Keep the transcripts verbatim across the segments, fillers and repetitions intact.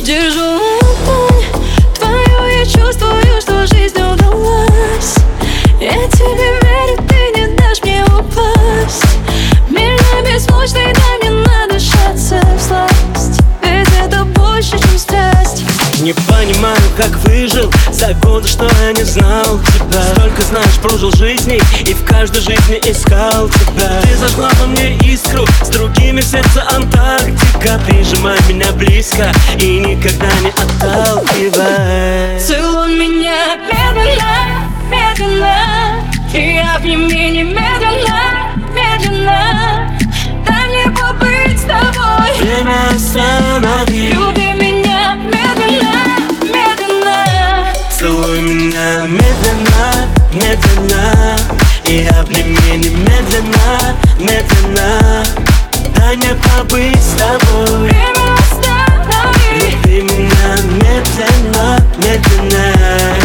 Держу ладонь твою, я чувствую, что жизнь удалась. Я тебе верю, ты не дашь мне упасть. Мирно беззвучный, дай мне надышаться в сласть. Ведь это больше, чем страсть. Не понимаю, как выжил за годы, что я не знал тебя. Столько, знаешь, прожил жизней и в каждой жизни искал тебя. Ты зажгла во мне искру, с другими в сердце Антарктика. Прижимай меня близко и никогда не отталкивай. Целуй меня медленно, медленно, и обними немедленно, медленно. Дай мне побыть с тобой, Время останови. люби меня медленно, медленно. Целуй меня медленно, медленно, и обними немедленно, медленно. Дай мне побыть с тобой, Время останови. люби меня медленно, медленно.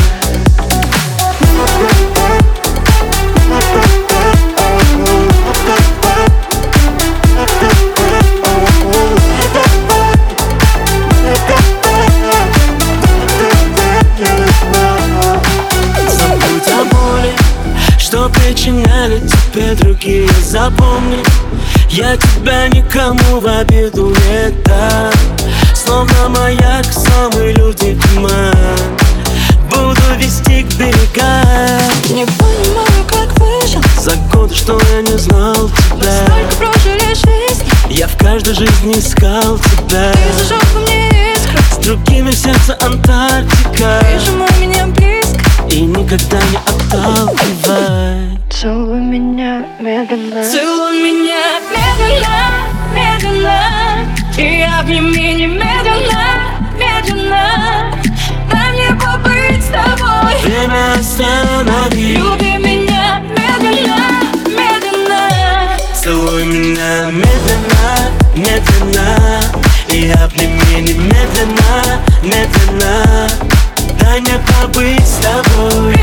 Забудь о боли, что причиняли тебе другие. Запомни, я тебя никому в обиду не дам. Словно маяк, самые люди туман, буду вести к берегам. Не понимаю, как выжил За годы, что я не знал тебя, столько прожили жизни. я в каждой жизни искал тебя. Ты зажег во мне искру, С другими в сердце Антарктика. прижимай меня близко. И никогда не отталкивай. Целуй меня медленно, целуй меня медленно, медленно, и обними немедленно, медленно. Дай мне побыть с тобой, Время останови. люби меня медленно, медленно. Целуй меня медленно, медленно, и обними немедленно, медленно. Дай мне побыть с тобой.